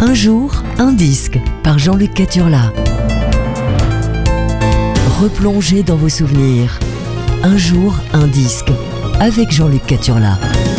Un jour, un disque par Jean-Luc Caturla. Replongez dans vos souvenirs. Un jour, un disque avec Jean-Luc Caturla.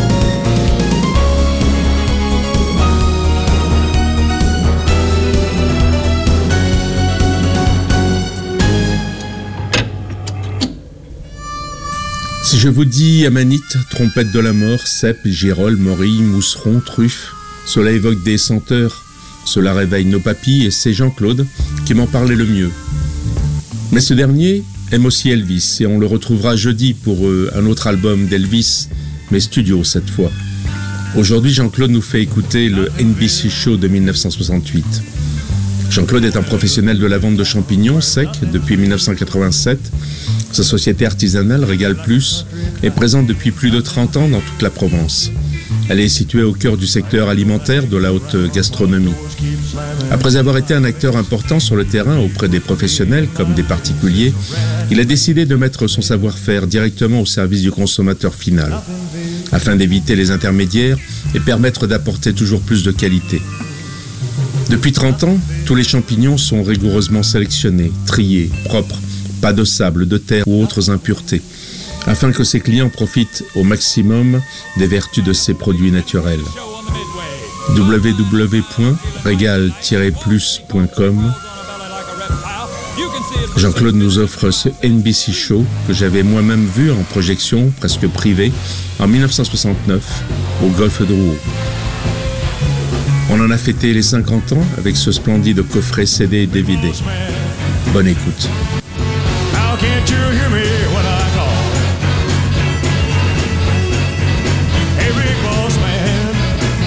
Si je vous dis amanite, trompette de la mort, cèpe, girole, morille, mousseron, truffe, cela évoque des senteurs, cela réveille nos papilles et c'est Jean-Claude qui m'en parlait le mieux. Mais ce dernier aime aussi Elvis et on le retrouvera jeudi pour un autre album d'Elvis, mais studio cette fois. Aujourd'hui, Jean-Claude nous fait écouter le NBC Show de 1968. Jean-Claude est un professionnel de la vente de champignons secs depuis 1987. Sa société artisanale, Régal Plus, est présente depuis plus de 30 ans dans toute la Provence. Elle est située au cœur du secteur alimentaire de la haute gastronomie. Après avoir été un acteur important sur le terrain auprès des professionnels comme des particuliers, il a décidé de mettre son savoir-faire directement au service du consommateur final, afin d'éviter les intermédiaires et permettre d'apporter toujours plus de qualité. Depuis 30 ans, tous les champignons sont rigoureusement sélectionnés, triés, propres, pas de sable, de terre ou autres impuretés, afin que ses clients profitent au maximum des vertus de ces produits naturels. www.regal-plus.com. Jean-Claude nous offre ce NBC Show que j'avais moi-même vu en projection presque privée en 1969 au Golfe de Rouault. On en a fêté les 50 ans avec ce splendide coffret CD et DVD. Bonne écoute. How can't you hear me when I call? Hey, big boss man.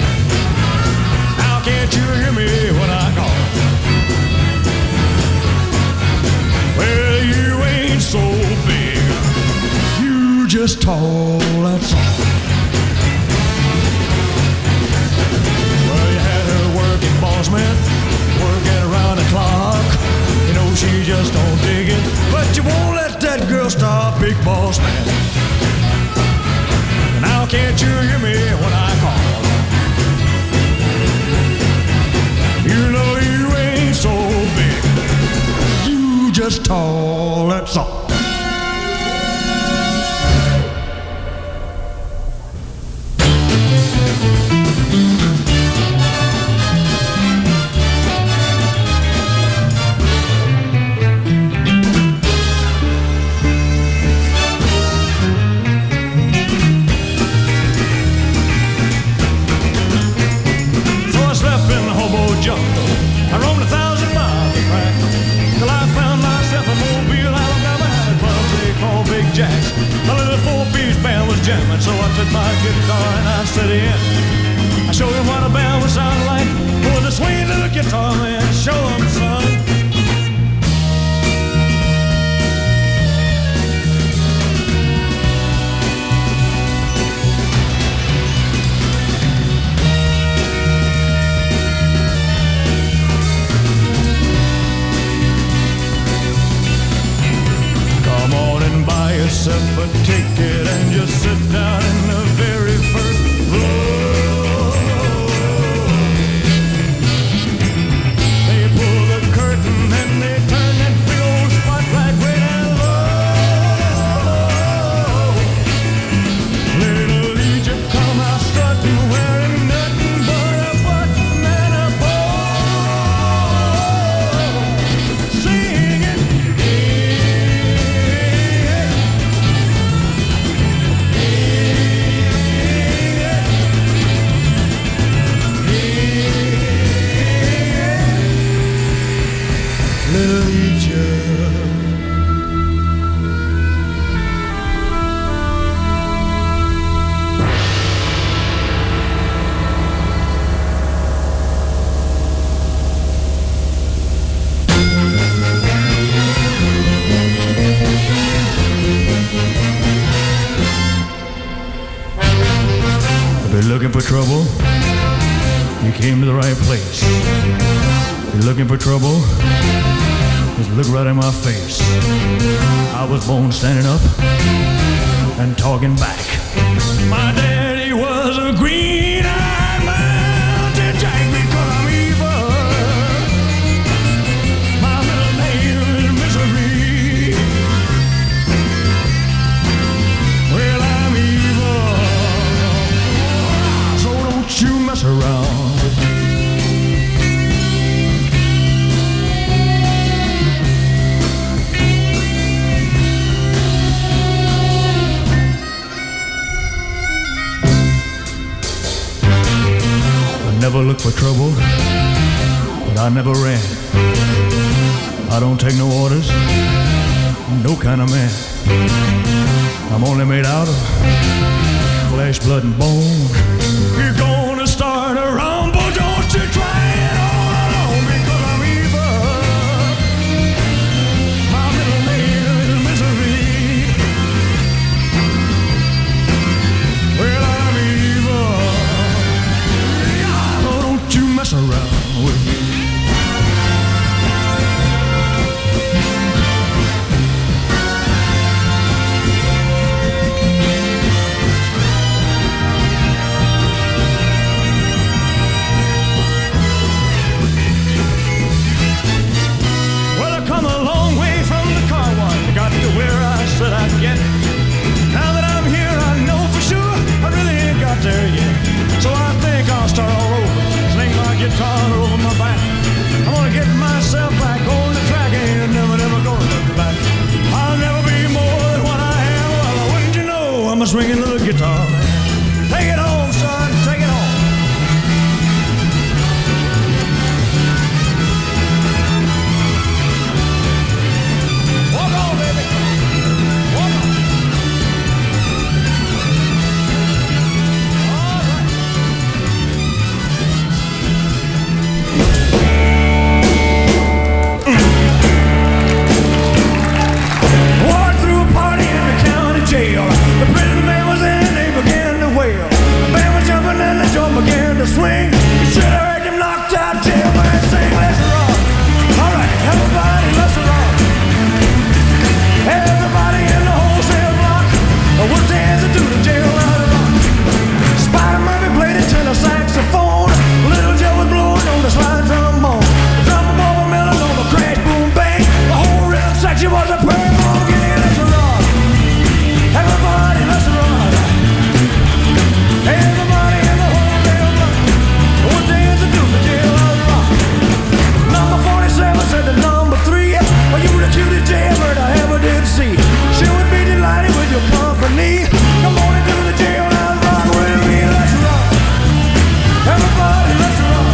How can't you hear me when I call? Well, you ain't so big. You just tall, that's all. Well, you had her working, boss man, working around the clock. You know she just don't dig it, but you won't let that girl stop, big boss man. Now can't you hear me when I call? You know you ain't so big. You just tall, that's all. I roamed 1,000 miles of track till I found myself a Mobile, Alabama. Had a club they call Big Jack's. A little four-piece band was jamming, so I took my guitar and I set in. I showed him what a band would sound like with a sweet little guitar, man. Show him, son. Buy yourself a ticket and just sit down in the very first row. They pull the curtain and they turn that big old spotlight right and low. Little Egypt come out strutting, wearing nothing but a button and a bow, singing. Little Egypt. If you're looking for trouble, you came to the right place. If you're looking for trouble, just look right in my face. I was born standing up and talking back. My daddy was a green-eyed mountain jack because I'm evil. never looked for trouble, but I never ran. I don't take no orders, no kind of man. I'm only made out of flesh, blood, and bone. You're gonna start a rumble, don't you try it all alone, because I'm evil. My middle name is Misery. Well, I'm evil. Oh, don't you mess around with me. That I get. Now that I'm here, I know for sure I really ain't got there yet. So I think I'll start all over, sling my guitar over my back. I'm gonna get myself back on the track, ain't never gonna look back. I'll never be more than what I am. Well, wouldn't you know I'm a swinging little guitar man. Take it home, son, take it home. Walk on, baby. Jail. The prison man was in, they began to wail. The band was jumping and the drum began to swing. You should have heard them knocked out jailman sing, let's rock. Alright, everybody, let's rock. Everybody in the wholesale block, what dance to do the jail out of rock. Spider Murphy played it to the saxophone. Little Joe was blowing on the slide trombone. The drum boy melon on the crash, boom, bang. The whole rhythm section was a purple. Get in, let's rock. Everybody, let's rock. Everybody in the whole damn block. What dance to do the jail out of rock. Number 47 said to number 3, are you the cutest jailbird I ever did see? She would be delighted with your company. Come on and do the jail out of rock with me. Let's rock. Everybody, let's rock.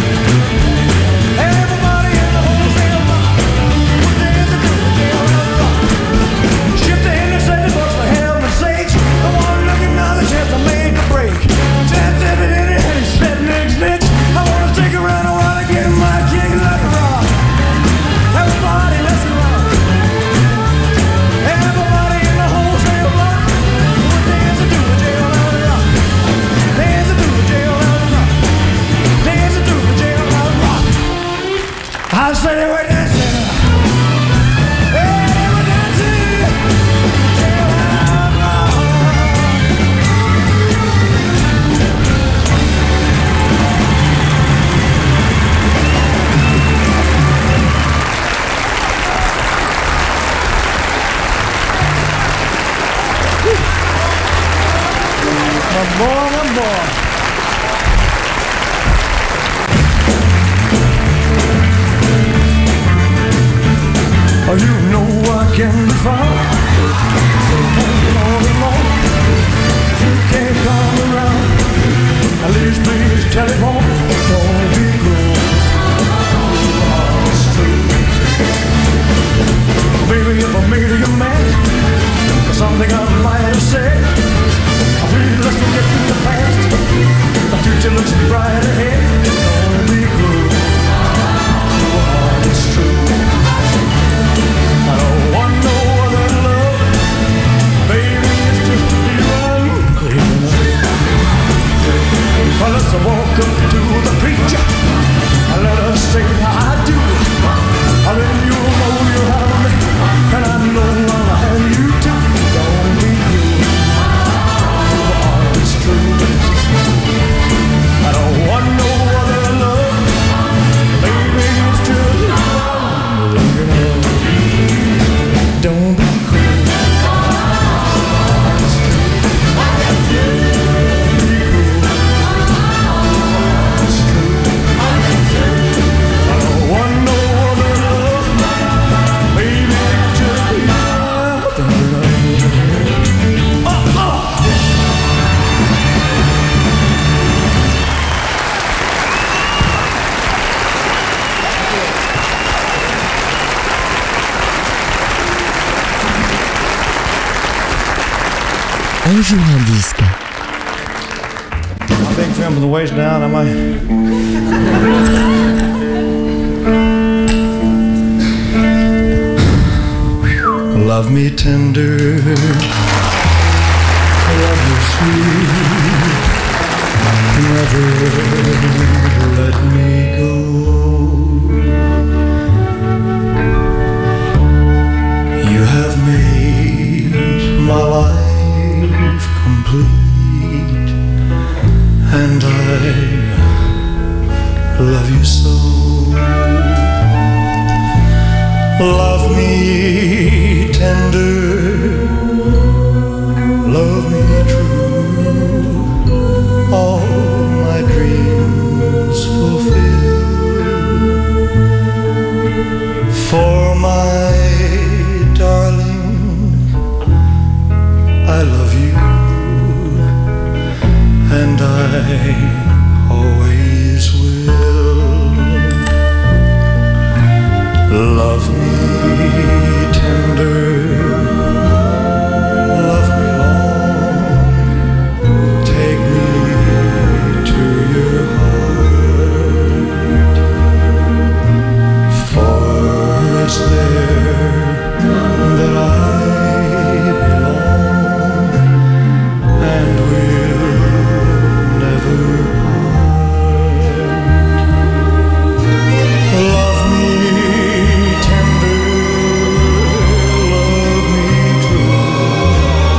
Everybody in the whole damn block. What dance to do the jail out of rock. Shift the intercept books for heaven's sakes. The one looking now the chance to make a break. Chance every in it and he said next. I wanna stick around a while and get my kick like a rock. Everybody, let's rock. Everybody in the wholesale block. Dance to do the jail out of rock. Dance to do the jail out of rock. Dance to do the jail out of rock. I said they were dancing. Hey, they were dancing. Jail out of rock. My boy. Oh, you know I can be found. So all alone. You can't come around. At least please telephone. Don't be cruel. It's true. Baby, if I made you mad for something I might have said, please let's forget the past. The future looks bright ahead. Don't be cruel. It's true. I don't want no other love. Baby, it's just you and me. Well, let's walk up to the preacher and let us say I do. And then you'll know you have me, and I know I'll have you too. Don't be cruel. It's true. I don't want no other love. Baby, it's just don't be cruel. It's true. Be cruel. Un jour un disque. My big film from the waist down, am I? Love me tender, love me sweet, never let me go. You have made my life complete, and I love you so. Love me tender, love me true, all my dreams fulfill. For my darling, I love you, and I always will. Love me tender, love me long, take me to your heart, for it's there that I belong, and will never part. Love me tender, love me true,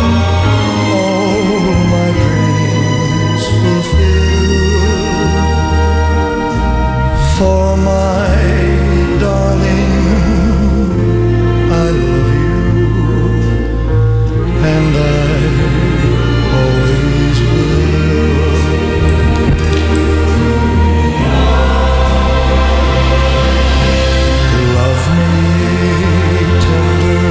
all my dreams fulfill. For my darling, I love you, and I always will. Love me tender,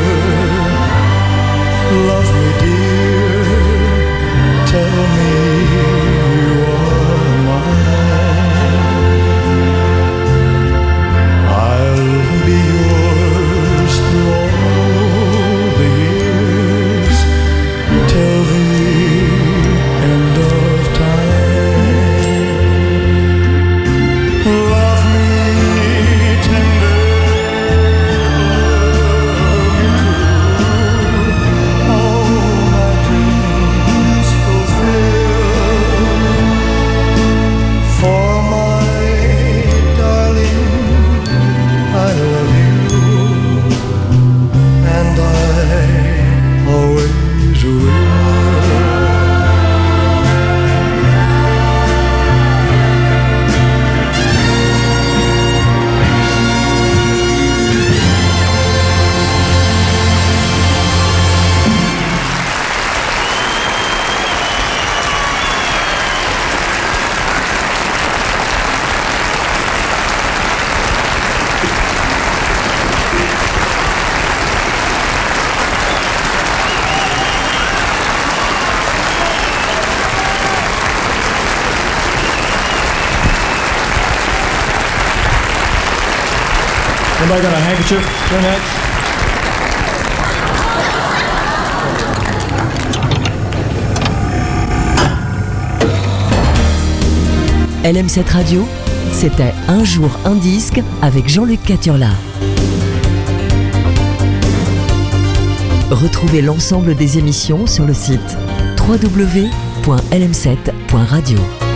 love me dear, tell me you are mine. I'll be yours through all the years, till the end of time. Love me tender, love me true, all my dreams fulfill. For my darling, I love you, and I always will. Anybody got a handkerchief? Kleenex? LM7 Radio, c'était Un jour un disque avec Jean-Luc Caturla. Retrouvez l'ensemble des émissions sur le site www.lm7.radio.